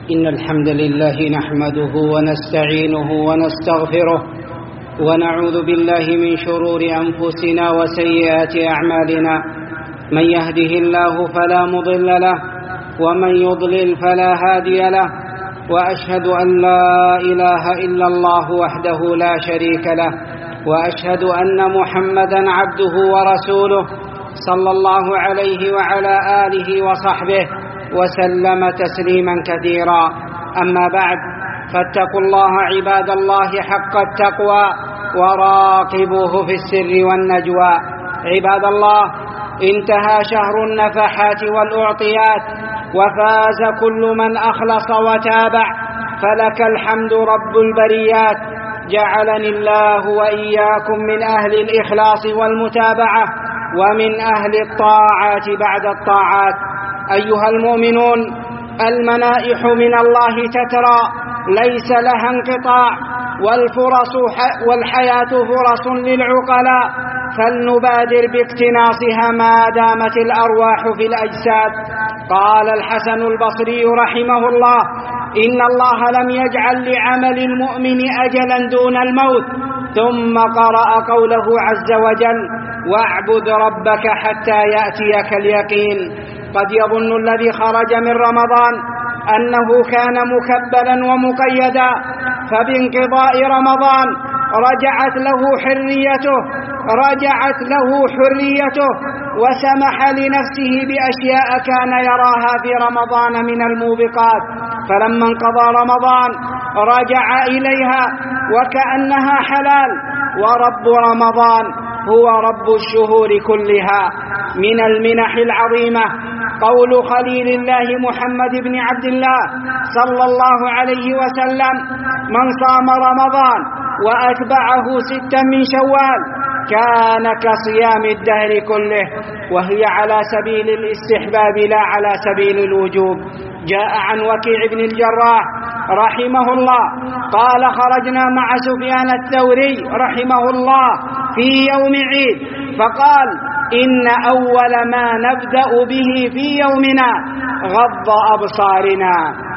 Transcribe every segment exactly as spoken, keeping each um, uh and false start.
إن الحمد لله نحمده ونستعينه ونستغفره ونعوذ بالله من شرور أنفسنا وسيئات أعمالنا. من يهده الله فلا مضل له ومن يضلل فلا هادي له، وأشهد أن لا إله إلا الله وحده لا شريك له، وأشهد أن محمدا عبده ورسوله صلى الله عليه وعلى آله وصحبه وسلم تسليما كثيرا. أما بعد، فاتقوا الله عباد الله حق التقوى وراقبوه في السر والنجوى. عباد الله، انتهى شهر النفحات والأعطيات، وفاز كل من أخلص وتابع، فلك الحمد رب البريات. جعلني الله وإياكم من أهل الإخلاص والمتابعة ومن أهل الطاعات بعد الطاعات. أيها المؤمنون، المنائح من الله تترى ليس لها انقطاع، والفرص والحياة فرص للعقلاء، فلنبادر باقتناصها ما دامت الأرواح في الأجساد. قال الحسن البصري رحمه الله: إن الله لم يجعل لعمل المؤمن أجلا دون الموت. ثم قرأ قوله عز وجل: واعبد ربك حتى يأتيك اليقين. قد يظن الذي خرج من رمضان أنه كان مكبلا ومقيدا، فبانقضاء رمضان رجعت له حريته رجعت له حريته وسمح لنفسه بأشياء كان يراها في رمضان من الموبقات، فلما انقضى رمضان رجع إليها وكأنها حلال. ورب رمضان هو رب الشهور كلها. من المنح العظيمة قول خليل الله محمد بن عبد الله صلى الله عليه وسلم: من صام رمضان وأتبعه ستا من شوال كان كصيام الدهر كله، وهي على سبيل الاستحباب لا على سبيل الوجوب. جاء عن وكيع بن الجراح رحمه الله قال: خرجنا مع سفيان الثوري رحمه الله في يوم عيد، فقال: إن أول ما نبدأ به في يومنا غض أبصارنا،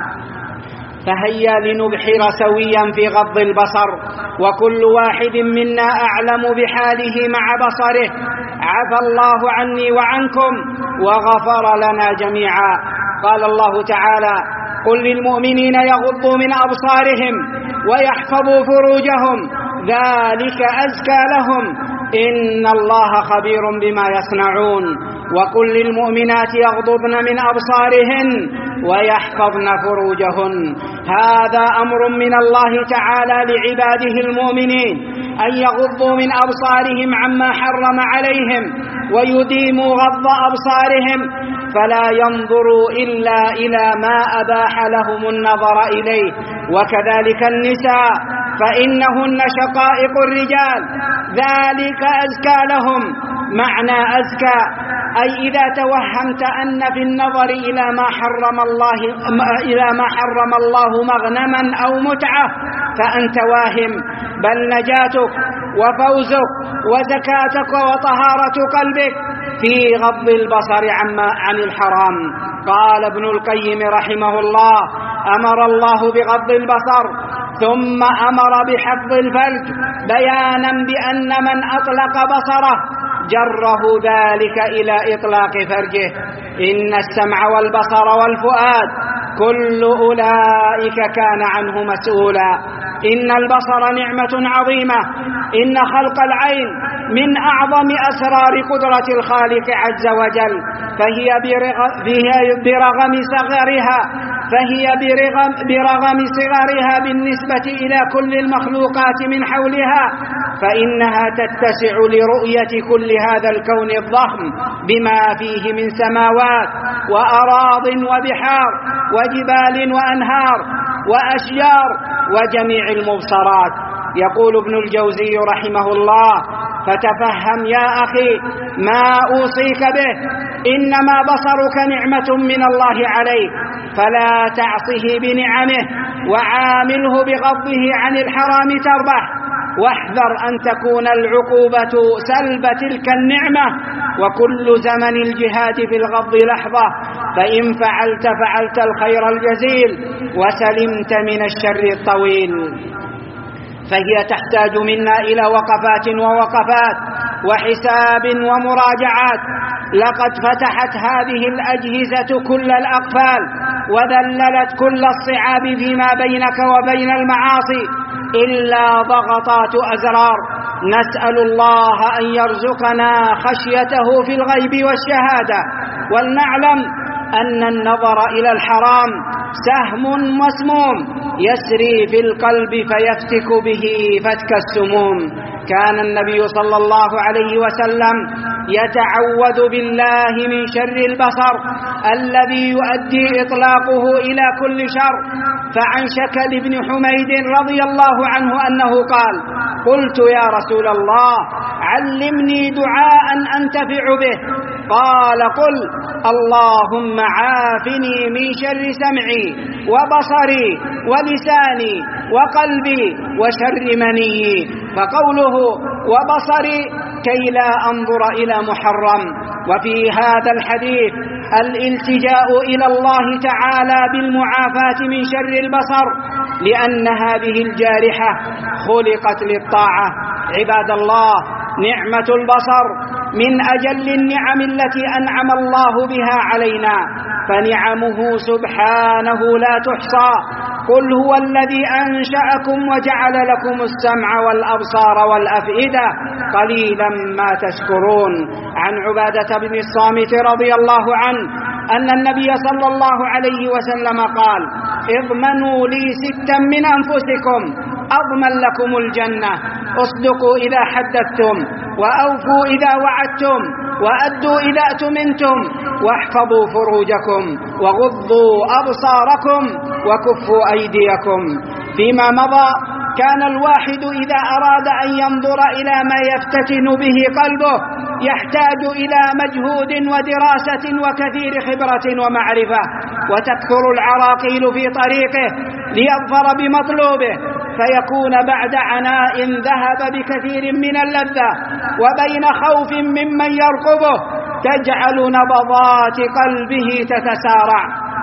فهيا لنبحر سويا في غض البصر، وكل واحد منا أعلم بحاله مع بصره. عفى الله عني وعنكم وغفر لنا جميعا. قال الله تعالى: قل للمؤمنين يغضوا من أبصارهم ويحفظوا فروجهم ذلك أزكى لهم إن الله خبير بما يصنعون. وقل للمؤمنات يغضضن من أبصارهن ويحفظن فروجهن. هذا أمر من الله تعالى لعباده المؤمنين أن يغضوا من أبصارهم عما حرم عليهم ويديموا غض أبصارهم، فلا ينظروا إلا إلى ما أباح لهم النظر إليه. وكذلك النساء فإنهن شقائق الرجال ذلك أزكى لهم. معنى أزكى أي إذا توهمت أن في النظر إلى ما حرم الله إلى ما حرم الله مغنما أو متعة فأنت واهم، بل نجاتك وفوزك وزكاتك وطهارة قلبك في غض البصر عما عن الحرام. قال ابن القيم رحمه الله: أمر الله بغض البصر ثم أمر بحفظ الفرج، بيانا بأن من أطلق بصره جره ذلك إلى إطلاق فرجه. إن السمع والبصر والفؤاد كل أولئك كان عنه مسؤولا. إن البصر نعمة عظيمة. إن خلق العين من أعظم أسرار قدرة الخالق عز وجل، فهي برغم صغرها فهي برغم, برغم صغرها بالنسبة إلى كل المخلوقات من حولها، فإنها تتسع لرؤية كل هذا الكون الضخم بما فيه من سماوات وأراض وبحار وجبال وأنهار وأشجار وجميع المبصرات. يقول ابن الجوزي رحمه الله: فتفهم يا أخي ما أوصيك به، إنما بصرك نعمة من الله عليك، فلا تعصه بنعمه وعامله بغضه عن الحرام تربح. واحذر أن تكون العقوبة سلب تلك النعمة، وكل زمن الجهاد في الغض لحظة فإن فعلت فعلت الخير الجزيل وسلمت من الشر الطويل. فهي تحتاج منا إلى وقفات ووقفات وحساب ومراجعات. لقد فتحت هذه الأجهزة كل الأقفال وذللت كل الصعاب فيما بينك وبين المعاصي إلا ضغطات أزرار. نسأل الله أن يرزقنا خشيته في الغيب والشهادة. ولنعلم أن النظر إلى الحرام سهم مسموم يسري في القلب فيفتك به فتك السموم. كان النبي صلى الله عليه وسلم يتعوذ بالله من شر البصر الذي يؤدي إطلاقه إلى كل شر. فعن شكل بن حميد رضي الله عنه أنه قال: قلت يا رسول الله علمني دعاء أنتفع به. قال: قل اللهم عافني من شر سمعي وبصري ولساني وقلبي وشر مني. فقوله وبصري كي لا أنظر إلى محرم. وفي هذا الحديث الالتجاء إلى الله تعالى بالمعافاة من شر البصر لأن هذه الجارحة خلقت للطاعة. عباد الله، نعمة البصر من أجل النعم التي أنعم الله بها علينا، فنعمه سبحانه لا تحصى. قل هو الذي أنشأكم وجعل لكم السمع والأبصار والأفئدة قليلا ما تشكرون. عن عبادة بن الصامت رضي الله عنه أن النبي صلى الله عليه وسلم قال: اضمنوا لي ستا من أنفسكم أضمن لكم الجنة: اصدقوا إذا حدثتم، وأوفوا إذا وعدتم، وأدوا إذا أتمنتم، واحفظوا فروجكم، وغضوا أبصاركم، وكفوا أيديكم. فيما مضى كان الواحد إذا أراد أن ينظر إلى ما يفتتن به قلبه يحتاج إلى مجهود ودراسة وكثير خبرة ومعرفة، وتكثر العراقيل في طريقه ليظفر بمطلوبه، فيكون بعد عناء ذهب بكثير من اللذة وبين خوف ممن يرقبه تجعل نبضات قلبه تتسارع.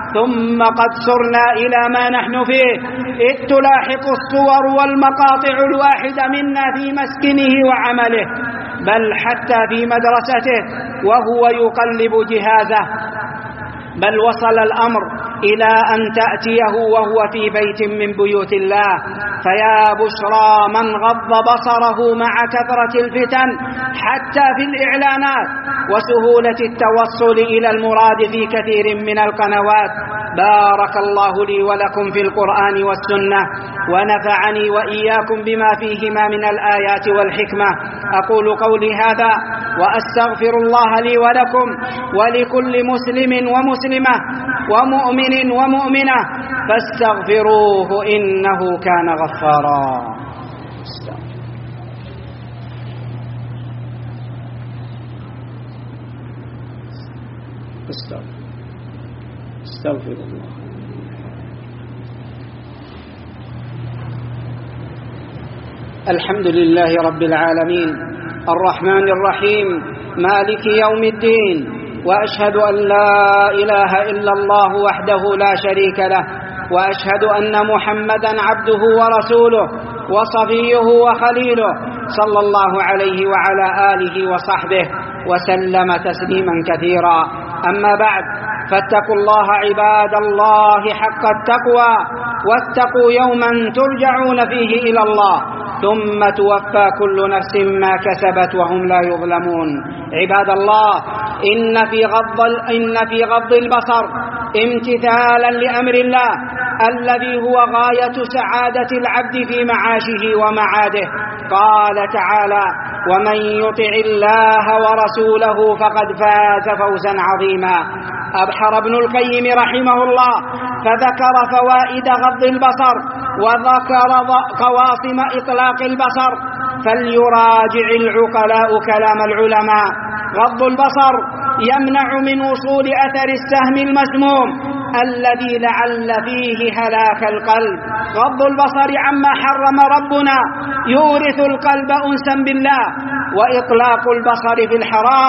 ثم قد سرنا إلى ما نحن فيه، إذ تلاحق الصور والمقاطع الواحد منا في مسكنه وعمله، بل حتى في مدرسته وهو يقلب جهازه. بل وصل الأمر إلى أن تأتيه وهو في بيت من بيوت الله. فيا بشرى من غض بصره مع كثرة الفتن حتى في الإعلانات وسهولة التوصل إلى المراد في كثير من القنوات. بارك الله لي ولكم في القرآن والسنة، ونفعني وإياكم بما فيهما من الآيات والحكمة. أقول قولي هذا وأستغفر الله لي ولكم ولكل مسلم ومسلمة ومؤمن ومؤمنة فاستغفروه إنه كان غفارا. استغفر استغفر الله. الحمد لله رب العالمين الرحمن الرحيم مالك يوم الدين، وأشهد أن لا إله إلا الله وحده لا شريك له، وأشهد أن محمدا عبده ورسوله وصفيه وخليله صلى الله عليه وعلى آله وصحبه وسلم تسليما كثيرا. أما بعد، فاتقوا الله عباد الله حق التقوى، واتقوا يوما ترجعون فيه إلى الله ثم توفى كل نفس ما كسبت وهم لا يظلمون. عباد الله، إن في غض إن في غض البصر امتثالا لأمر الله الذي هو غاية سعادة العبد في معاشه ومعاده. قال تعالى: ومن يطع الله ورسوله فقد فاز فوزا عظيما. أبحر ابن القيم رحمه الله فذكر فوائد غض البصر وذكر قواصم إطلاق البصر، فليراجع العقلاء كلام العلماء. غض البصر يمنع من وصول أثر السهم المسموم الذي لعل فيه هلاك القلب. غض البصر عما حرم ربنا يورث القلب أنسا بالله، وإطلاق البصر في الحرام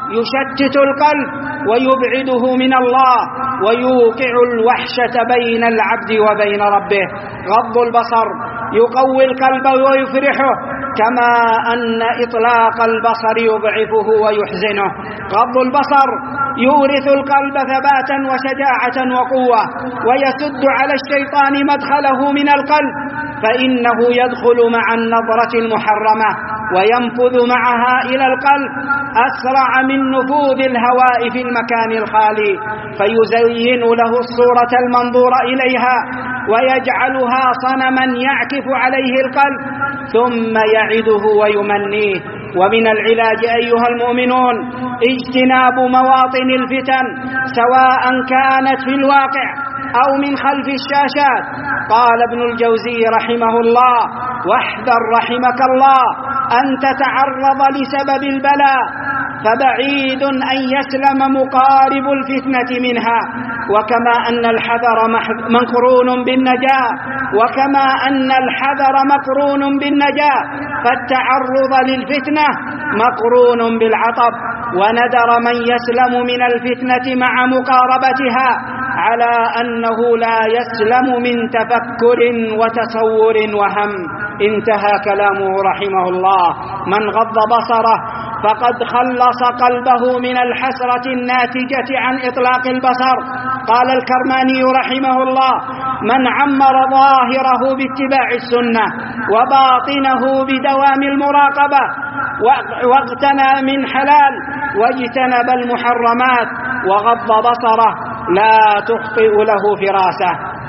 يشتت القلب ويبعده من الله ويوقع الوحشة بين العبد وبين ربه. غض البصر يقوي القلب ويفرحه، كما أن إطلاق البصر يضعفه ويحزنه. غض البصر يورث القلب ثباتا وشجاعة وقوة، ويسد على الشيطان مدخله من القلب، فإنه يدخل مع النظرة المحرمة وينفذ معها إلى القلب أسرع من نفوذ الهواء في المكان الخالي، فيزين له الصورة المنظور إليها ويجعلها صنما يعكف عليه القلب ثم يعده ويمنيه. ومن العلاج أيها المؤمنون اجتناب مواطن الفتن، سواء كانت في الواقع أو من خلف الشاشات. قال ابن الجوزي رحمه الله: واحذر رحمك الله أن تتعرض لسبب البلاء، فبعيد أن يسلم مقارب الفتنة منها. وكما أن الحذر مقرون بالنجاة وكما أن الحذر مقرون بالنجاة فالتعرض للفتنة مقرون بالعطب. وندر من يسلم من الفتنة مع مقاربتها على أنه لا يسلم من تفكر وتصور وهم. انتهى كلامه رحمه الله. من غض بصره فقد خلص قلبه من الحسرة الناتجة عن إطلاق البصر. قال الكرماني رحمه الله: من عمر ظاهره باتباع السنة وباطنه بدوام المراقبة واغتنى من حلال واجتنب المحرمات وغض بصره لا تخطئ له فراسة.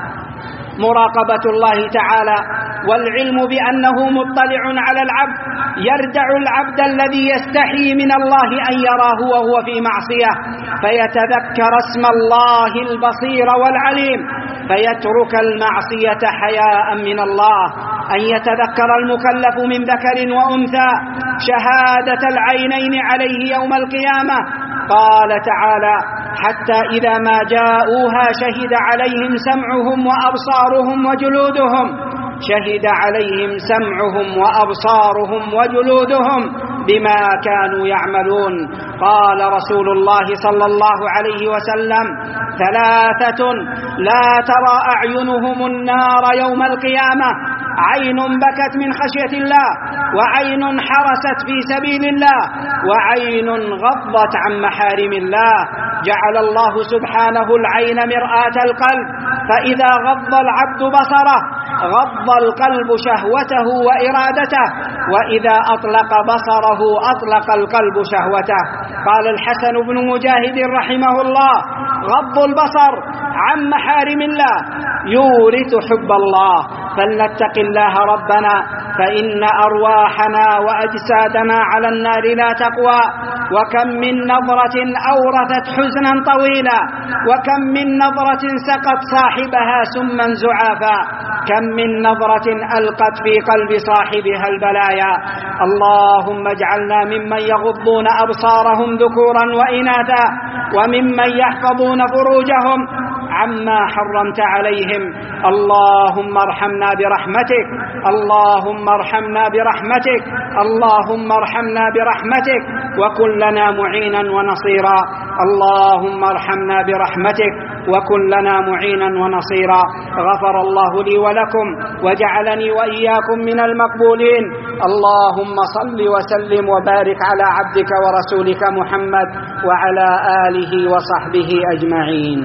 مراقبة الله تعالى والعلم بأنه مطلع على العبد يردع العبد الذي يستحي من الله أن يراه وهو في معصية، فيتذكر اسم الله البصير والعليم فيترك المعصية حياء من الله. أن يتذكر المكلف من ذكر وأنثى شهادة العينين عليه يوم القيامة. قال تعالى: حتى إذا ما جاءوها شهد عليهم سمعهم وأبصارهم وجلودهم شهد عليهم سمعهم وأبصارهم وجلودهم بما كانوا يعملون. قال رسول الله صلى الله عليه وسلم: ثلاثة لا ترى أعينهم النار يوم القيامة: عين بكت من خشية الله، وعين حرست في سبيل الله، وعين غضت عن محارم الله. جعل الله سبحانه العين مرآة القلب، فإذا غض العبد بصره غض القلب شهوته وإرادته، وإذا أطلق بصره أطلق القلب شهوته. قال الحسن بن مجاهد رحمه الله: غض البصر عن محارم الله يورث حب الله. فلنتق الله ربنا، فإن أرواحنا وأجسادنا على النار لا تقوى. وكم من نظرة أورثت حزنا طويلا، وكم من نظرة سقت صاحبها سما زعافا، كم من نظرة ألقت في قلب صاحبها البلايا. اللهم اجعلنا ممن يغضون أبصارهم ذكورا وإناثا، وممن يحفظون فروجهم عما حرمت عليهم. اللهم ارحمنا برحمتك، اللهم ارحمنا برحمتك، اللهم ارحمنا برحمتك، وكن لنا معينا ونصيرا. اللهم ارحمنا برحمتك وكن لنا معينا ونصيرا. غفر الله لي ولكم وجعلني وإياكم من المقبولين. اللهم صل وسلم وبارك على عبدك ورسولك محمد وعلى آله وصحبه أجمعين.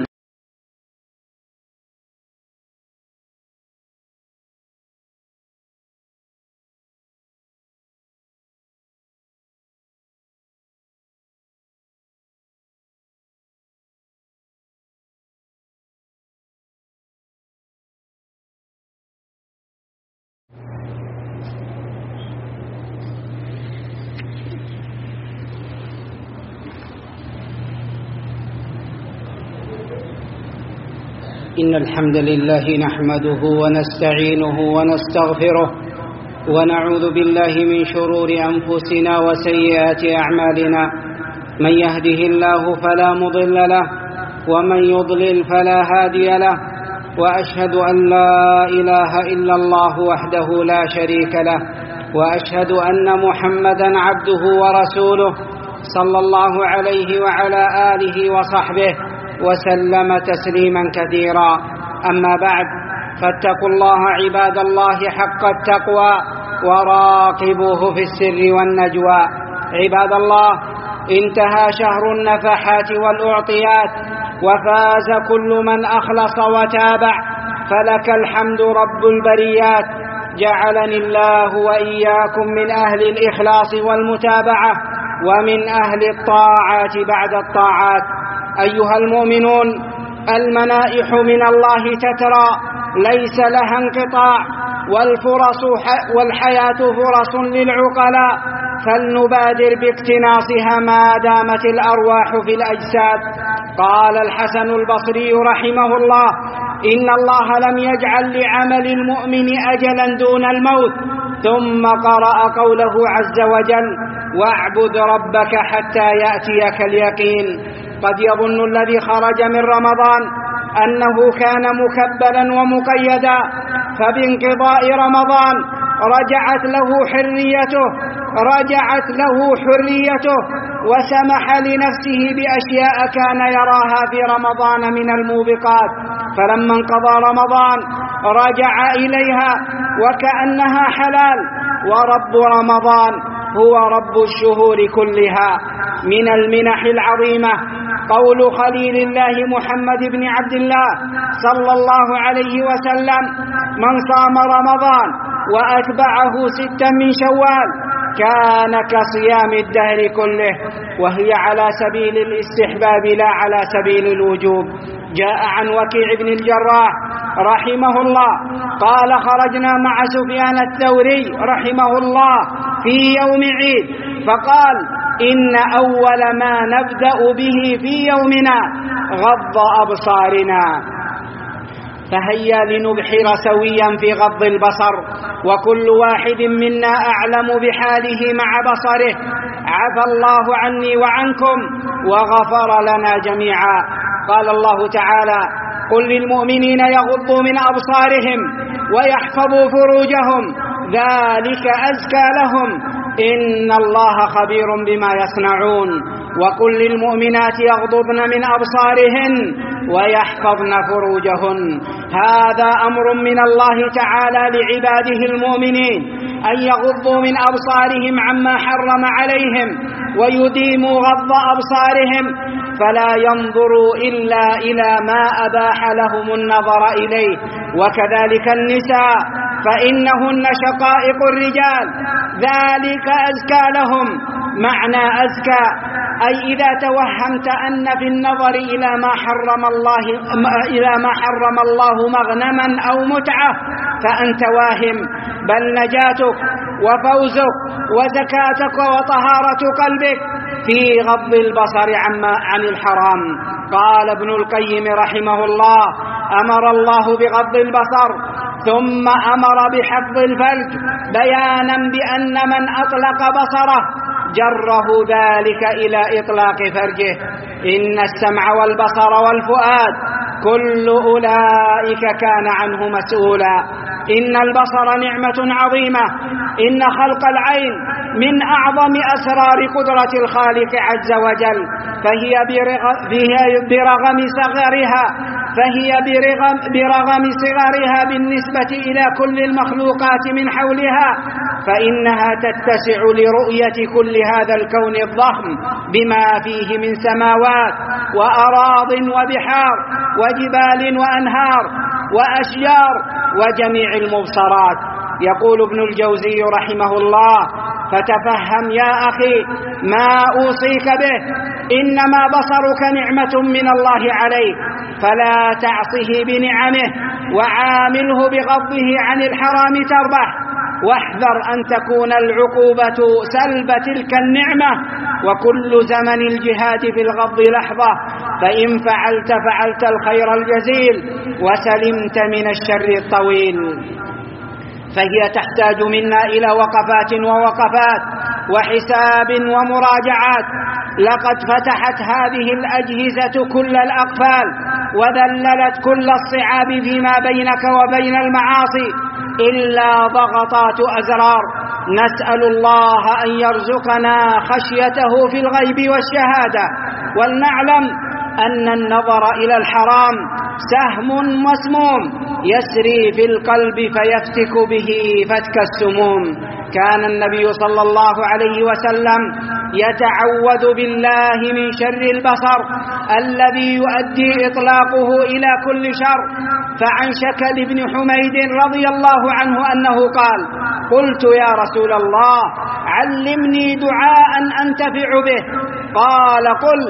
إن الحمد لله نحمده ونستعينه ونستغفره ونعوذ بالله من شرور أنفسنا وسيئات أعمالنا. من يهده الله فلا مضل له ومن يضلل فلا هادي له، وأشهد أن لا إله إلا الله وحده لا شريك له، وأشهد أن محمدا عبده ورسوله صلى الله عليه وعلى آله وصحبه وسلم تسليما كثيرا. أما بعد، فاتقوا الله عباد الله حق التقوى وراقبوه في السر والنجوى. عباد الله، انتهى شهر النفحات والأعطيات، وفاز كل من أخلص وتابع، فلك الحمد رب البريات. جعلني الله وإياكم من أهل الإخلاص والمتابعة ومن أهل الطاعات بعد الطاعات. أيها المؤمنون، المنائح من الله تترى ليس لها انقطاع، والفرص والحياة فرص للعقلاء، فلنبادر باقتناصها ما دامت الأرواح في الأجساد. قال الحسن البصري رحمه الله: إن الله لم يجعل لعمل المؤمن أجلا دون الموت. ثم قرأ قوله عز وجل: واعبد ربك حتى يأتيك اليقين. قد يظن الذي خرج من رمضان أنه كان مكبلا ومقيدا، فبانقضاء رمضان رجعت له حريته رجعت له حريته وسمح لنفسه بأشياء كان يراها في رمضان من الموبقات، فلما انقضى رمضان رجع إليها وكأنها حلال. ورب رمضان هو رب الشهور كلها. من المنح العظيمة قول خليل الله محمد بن عبد الله صلى الله عليه وسلم: من صام رمضان وأتبعه ستا من شوال كان كصيام الدهر كله، وهي على سبيل الاستحباب لا على سبيل الوجوب. جاء عن وكيع بن الجراح رحمه الله قال: خرجنا مع سفيان الثوري رحمه الله في يوم عيد، فقال: إن أول ما نبدأ به في يومنا غض أبصارنا، فهيا لنبحر سويا في غض البصر، وكل واحد منا أعلم بحاله مع بصره. عفى الله عني وعنكم وغفر لنا جميعا. قال الله تعالى: قل للمؤمنين يغضوا من أبصارهم ويحفظوا فروجهم ذلك أزكى لهم إن الله خبير بما يصنعون. وقل للمؤمنات يغضضن من أبصارهن ويحفظن فروجهن. هذا أمر من الله تعالى لعباده المؤمنين أن يغضوا من أبصارهم عما حرم عليهم ويديموا غض أبصارهم، فلا ينظروا إلا إلى ما أباح لهم النظر إليه. وكذلك النساء فإنهن شقائق الرجال ذلك أزكى لهم. معنى أزكى أي إذا توهمت أن في النظر إلى ما حرم الله إلى ما حرم الله مغنما أو متعة فأنت واهم، بل نجاتك وفوزك وزكاتك وطهارة قلبك في غض البصر عما عن الحرام. قال ابن القيم رحمه الله: أمر الله بغض البصر ثم أمر بحفظ الفرج، بيانا بأن من أطلق بصره جره ذلك إلى إطلاق فرجه. إن السمع والبصر والفؤاد كل أولئك كان عنه مسؤولا. إن البصر نعمة عظيمة، إن خلق العين من أعظم أسرار قدرة الخالق عز وجل، فهي برغم صغرها فهي برغم, برغم صغرها بالنسبة إلى كل المخلوقات من حولها، فإنها تتسع لرؤية كل هذا الكون الضخم بما فيه من سماوات وأراض وبحار وجبال وأنهار وأشجار وجميع المبصرات. يقول ابن الجوزي رحمه الله: فتفهم يا أخي ما أوصيك به، إنما بصرك نعمة من الله عليك، فلا تعصه بنعمه وعامله بغضه عن الحرام تربح، واحذر أن تكون العقوبة سلب تلك النعمة، وكل زمن الجهاد في الغض لحظة، فإن فعلت فعلت الخير الجزيل وسلمت من الشر الطويل. فهي تحتاج منا إلى وقفات ووقفات وحساب ومراجعات. لقد فتحت هذه الأجهزة كل الأقفال وذللت كل الصعاب فيما بينك وبين المعاصي إلا ضغطات أزرار. نسأل الله أن يرزقنا خشيته في الغيب والشهادة، ولنعلم أن النظر إلى الحرام سهم مسموم يسري في القلب فيفتك به فتك السموم. كان النبي صلى الله عليه وسلم يتعوذ بالله من شر البصر الذي يؤدي إطلاقه إلى كل شر. فعن شكل بن حميد رضي الله عنه أنه قال: قلت يا رسول الله علمني دعاء أنتفع به. قال: قل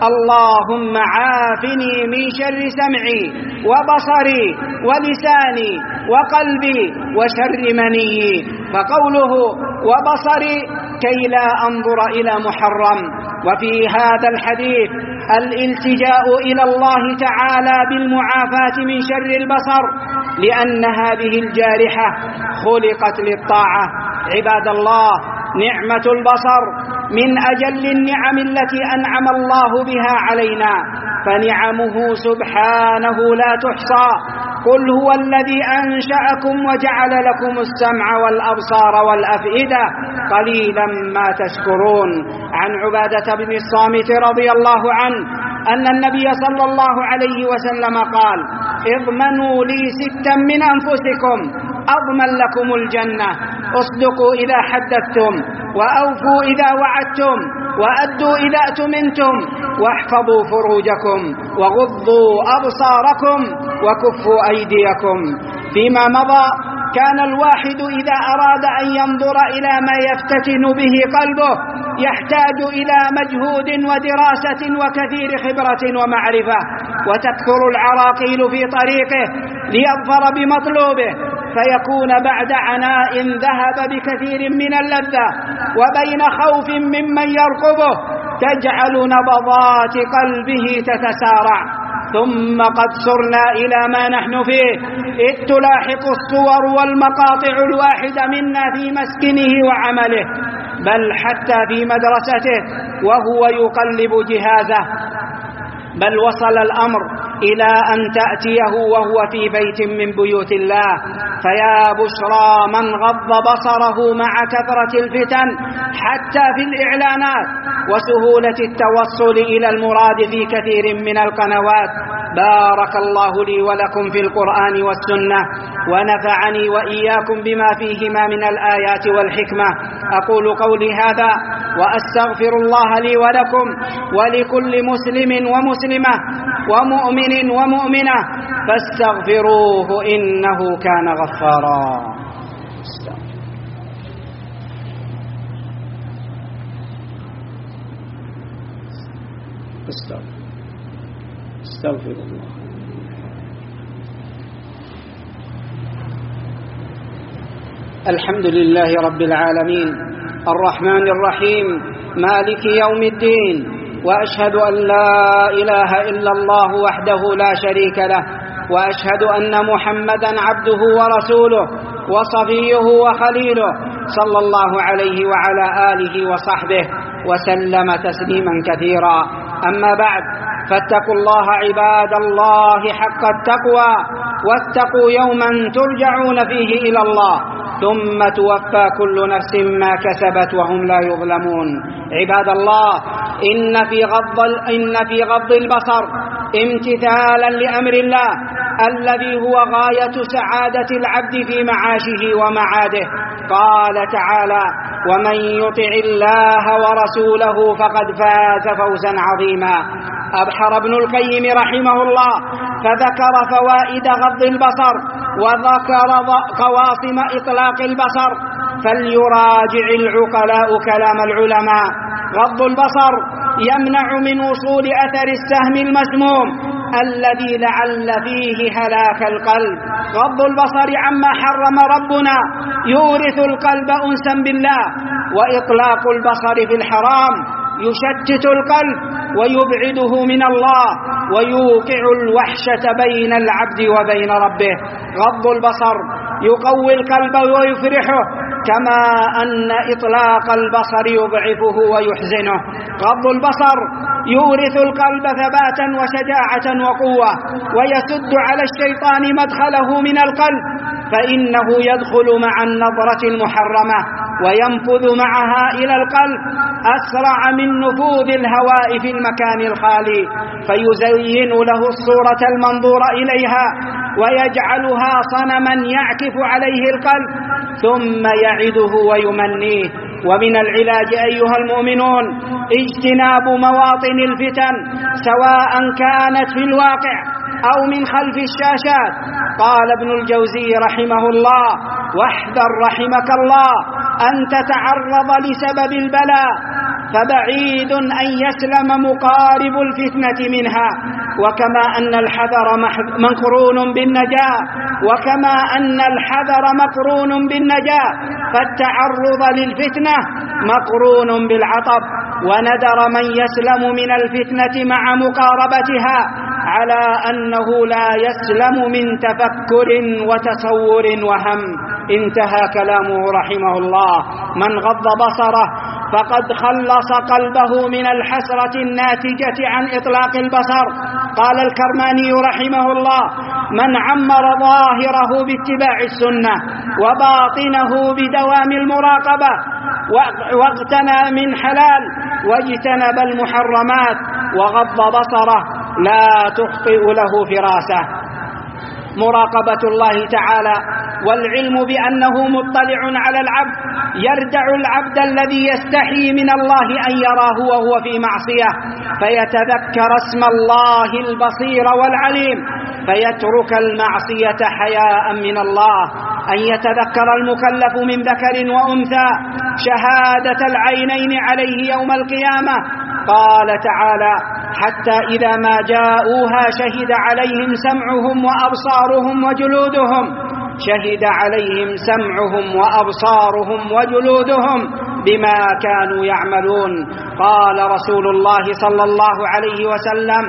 اللهم عافني من شر سمعي وبصري ولساني وقلبي وشر مني. فقوله وبصري كي لا أنظر إلى محرم. وفي هذا الحديث الالتجاء إلى الله تعالى بالمعافاة من شر البصر، لأن هذه الجارحة خلقت للطاعة. عباد الله، نعمة البصر من أجل النعم التي أنعم الله بها علينا، فنعمه سبحانه لا تحصى. قل هو الذي أنشأكم وجعل لكم السمع والأبصار والأفئدة قليلا ما تشكرون. عن عبادة بن الصامت رضي الله عنه أن النبي صلى الله عليه وسلم قال: اضمنوا لي ستا من أنفسكم أضمن لكم الجنة: اصدقوا إذا حدثتم، وأوفوا إذا وعدتم، وأدوا إذا أتمنتم، واحفظوا فروجكم، وغضوا أبصاركم، وكفوا أيديكم. فيما مضى كان الواحد إذا أراد أن ينظر إلى ما يفتتن به قلبه يحتاج إلى مجهود ودراسة وكثير خبرة ومعرفة، وتكثر العراقيل في طريقه ليظفر بمطلوبه، فيكون بعد عناء ذهب بكثير من اللذة وبين خوف ممن يرقبه تجعل نبضات قلبه تتسارع. ثم قد سرنا إلى ما نحن فيه، إذ تلاحق الصور والمقاطع الواحد منا في مسكنه وعمله، بل حتى في مدرسته وهو يقلب جهازه. بل وصل الأمر إلى أن تأتيه وهو في بيت من بيوت الله. فيا بشرى من غض بصره مع كثرة الفتن حتى في الإعلانات وسهولة التوصل إلى المراد في كثير من القنوات. بارك الله لي ولكم في القرآن والسنة، ونفعني وإياكم بما فيهما من الآيات والحكمة. أقول قولي هذا وأستغفر الله لي ولكم ولكل مسلم ومسلمة ومؤمن ومؤمنة فاستغفروه إنه كان غفارا. استغفر استغفر الله. الحمد لله رب العالمين الرحمن الرحيم مالك يوم الدين، وأشهد أن لا إله إلا الله وحده لا شريك له، وأشهد أن محمدا عبده ورسوله وصفيه وخليله صلى الله عليه وعلى آله وصحبه وسلم تسليما كثيرا. أما بعد، فاتقوا الله عباد الله حق التقوى، واتقوا يوما ترجعون فيه إلى الله ثم توفى كل نفس ما كسبت وهم لا يظلمون. عباد الله، إن في غض إن في غض البصر امتثالا لأمر الله الذي هو غاية سعادة العبد في معاشه ومعاده. قال تعالى: ومن يطع الله ورسوله فقد فاز فوزا عظيما. أبحر ابن القيم رحمه الله فذكر فوائد غض البصر وذكر قواصم إطلاق البصر، فليراجع العقلاء كلام العلماء. غض البصر يمنع من وصول أثر السهم المسموم الذي لعل فيه هلاك القلب. غض البصر عما حرم ربنا يورث القلب أنسا بالله، وإطلاق البصر في الحرام يشتت القلب ويبعده من الله ويوقع الوحشة بين العبد وبين ربه. غض البصر يقوي القلب ويفرحه، كما أن إطلاق البصر يضعفه ويحزنه. غض البصر يورث القلب ثباتا وشجاعة وقوة، ويسد على الشيطان مدخله من القلب، فإنه يدخل مع النظرة المحرمة وينفذ معها إلى القلب أسرع من نفوذ الهواء في المكان الخالي، فيزين له الصورة المنظور إليها ويجعلها صنما يعكف عليه القلب ثم يعده ويمنيه. ومن العلاج أيها المؤمنون اجتناب مواطن الفتن سواء كانت في الواقع أو من خلف الشاشات. قال ابن الجوزي رحمه الله: واحذر رحمك الله أن تتعرض لسبب البلاء، فبعيد أن يسلم مقارب الفتنة منها. وكما أن الحذر مقرون بالنجاة وكما أن الحذر مقرون بالنجاة فالتعرض للفتنة مقرون بالعطب. وندر من يسلم من الفتنة مع مقاربتها على أنه لا يسلم من تفكر وتصور وهم. انتهى كلامه رحمه الله. من غض بصره فقد خلص قلبه من الحسرة الناتجة عن إطلاق البصر. قال الكرماني رحمه الله: من عمر ظاهره باتباع السنة وباطنه بدوام المراقبة واغتنى من حلال واجتنب المحرمات وغض بصره لا تخطئ له فراسة. مراقبة الله تعالى والعلم بأنه مطلع على العبد يردع العبد الذي يستحي من الله أن يراه وهو في معصية، فيتذكر اسم الله البصير والعليم فيترك المعصية حياء من الله. أن يتذكر المكلف من ذكر وأنثى شهادة العينين عليه يوم القيامة. قال تعالى: حتى إذا ما جاءوها شهد عليهم سمعهم وأبصارهم وجلودهم شهد عليهم سمعهم وأبصارهم وجلودهم بما كانوا يعملون. قال رسول الله صلى الله عليه وسلم: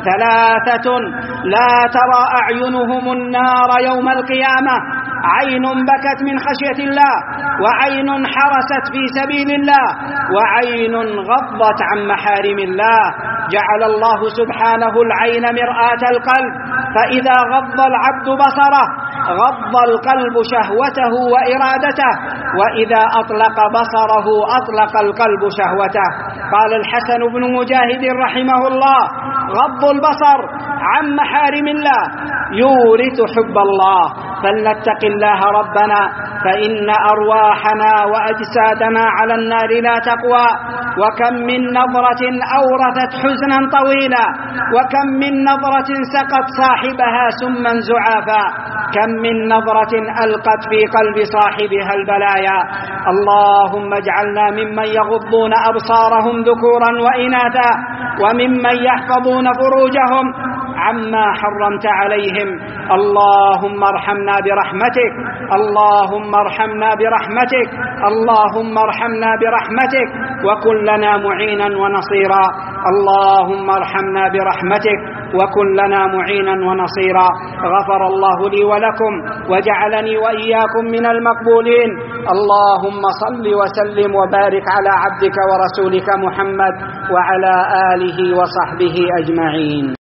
ثلاثة لا ترى أعينهم النار يوم القيامة: عين بكت من خشية الله، وعين حرست في سبيل الله، وعين غضت عن محارم الله. جعل الله سبحانه العين مرآة القلب، فإذا غض العبد بصره غض القلب شهوته وإرادته، وإذا أطلق بصره أطلق القلب شهوته. قال الحسن بن مجاهد رحمه الله: غض البصر عن محارم الله يورث حب الله. فلنتق الله ربنا، فإن أرواحنا وأجسادنا على النار لا تقوى. وكم من نظرة أورثت حزنا طويلا، وكم من نظرة سقت صاحبها سما زعافا، كم من نظرة ألقت في قلب صاحبها البلايا. اللهم اجعلنا ممن يغضون أبصارهم ذكورا وإناثا، وممن يحفظون فروجهم عما حرمت عليهم. اللهم ارحمنا برحمتك، اللهم ارحمنا برحمتك، اللهم ارحمنا برحمتك، وكن لنا معينا ونصيرا. اللهم ارحمنا برحمتك وكن لنا معينا ونصيرا. غفر الله لي ولكم وجعلني وإياكم من المقبولين. اللهم صل وسلم وبارك على عبدك ورسولك محمد وعلى آله وصحبه أجمعين.